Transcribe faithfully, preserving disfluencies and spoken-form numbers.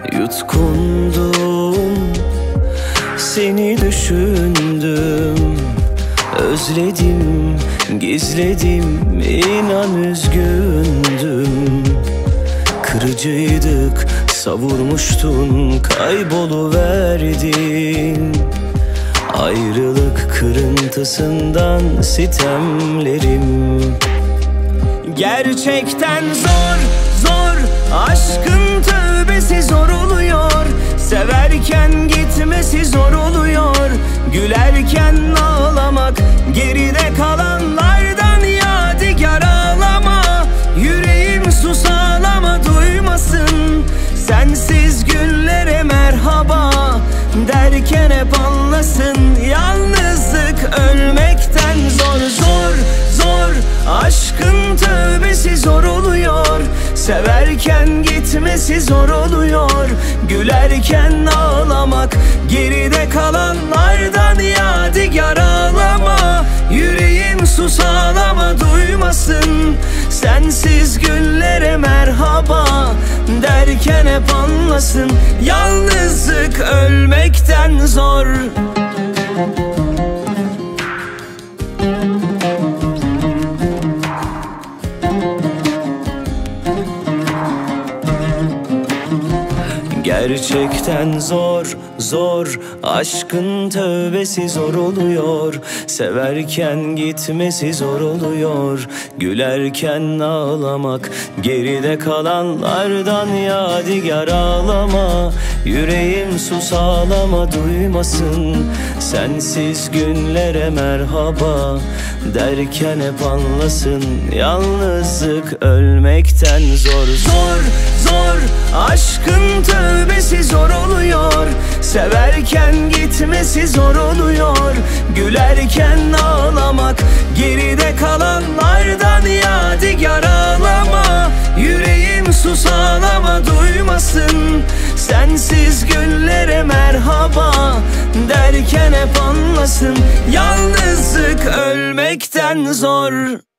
Yutkundum, seni düşündüm, özledim, gizledim, inan üzgündüm. Kırıcıydık, savurmuştun, kayboluverdin. Ayrılık kırıntısından sitemlerim. Gerçekten zor, zor, aşkın tövbesi zor oluyor. Severken gitmesi zor oluyor. Gülerken ağlamak, geride kalanlardan yadigar ağlama. Yüreğim sus ağlama duymasın. Sensiz günlere merhaba derken hep anlasın. Yalnızlık ölmekten zor, zor, zor, aşkın tövbesi zor oluyor. Severken gitmesi zor oluyor. Gülerken ağlamak, geride kalanlardan yadigar ağlama. Yüreğim sus ağlama duymasın. Sensiz günlere merhaba derken hep anlasın. Yalnızlık ölmekten zor. Gerçekten zor, zor, aşkın tövbesi zor oluyor. Severken gitmesi zor oluyor. Gülerken ağlamak, geride kalanlardan yadigar ağlama. Yüreğim sus ağlama duymasın. Sensiz günlere merhaba derken hep anlasın. Yalnızlık ölmekten zor, zor, zor, aşkın tövbesi zor oluyor. Severken gitmesi zor oluyor. Gülerken ağlamak, geride kalanlardan yadigar ağlama. Yüreğim sus ağlama duymasın. Sensiz günlere merhaba derken hep anlasın. Yalnızlık ölmekten zor.